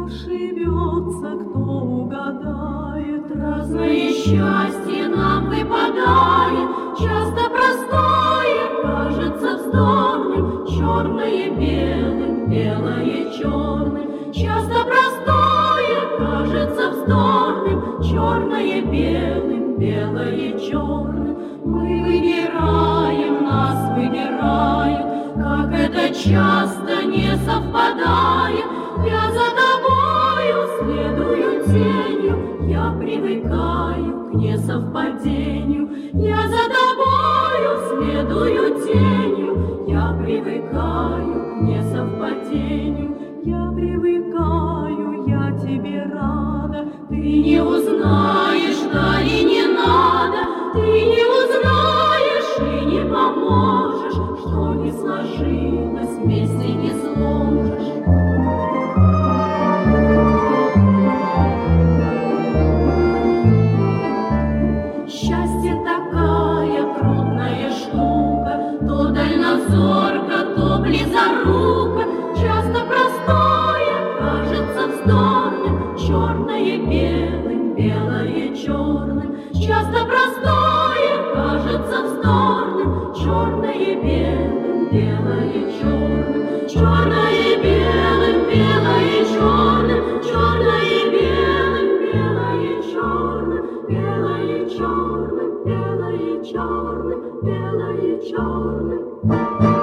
ошибется, кто угадает. Разное счастье нам выпадает, часто простое кажется вздорным, черное белым, белое черным. Часто простое кажется вздорным, черное белым, белое черным. Мы выбираем, нас выбирают, как это часто не совпадает. Я за тобою следую тенью, я привыкаю к несовпадению. Я за тобою следую тенью, я привыкаю к несовпадению. Я привыкаю, я тебе рада. Ты не узнаешь, да и не надо. Ты не узнаешь и не поможешь, что не сложилось, вместе не сложишь. Счастье такая трудная штука, то дальнозорка, то близорука. Часто простое кажется вздорным, черное белым, белое черным. Часто простое кажется вздорным, черное белым, белое черным. Черное белым, белое черным. Черное белым, белое черным. Белое черным, белое черным, белое черным.